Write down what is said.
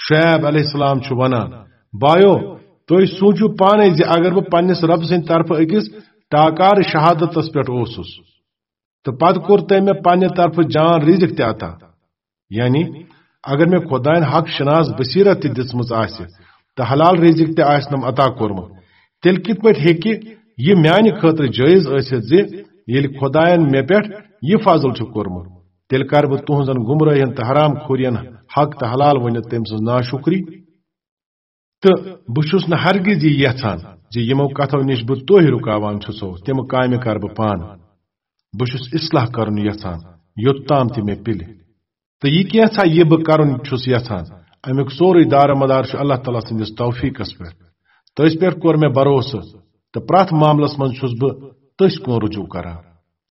शुएब अलैहिस्सलाम छु वनान बायो तुम सोचू पाने अगर बह पन्निस रब सद तरफ अकिस टाकार शहादतस पे ओसुस तो पत कोर तम मे पन्ने तरफ जान रिजिक ते अता यानी अगर मे खुदायन हक शनास बसीरत दिसम तो हलाल रिजिक ते आसनम अता कोर्मुत तेल कित पे हेकि यह म्यान खतर जायज ये खुदायन मे पे यह फजल कोर्मुत तेल कर बह तुहजन गुमराहन तो हराम खोरियन हक तो हलाल वन तम सज नाशुक्री तो बहुस न हरगिज यह यछान यमो कथों निश बह तुह रुकावान छुसो तम काम कर बह पान बहुस इस्लाह करन यछान योत्ताम ते मे पिल तो यह कैसा यह बह करन छुस यछान अमुक सोरे दार मदार अल्लाह ताला सदिस तौफीकस पे तस पे कोर मे भरोस तो प्रथ मामलस मज छुस बह तस कुन रुजू करान।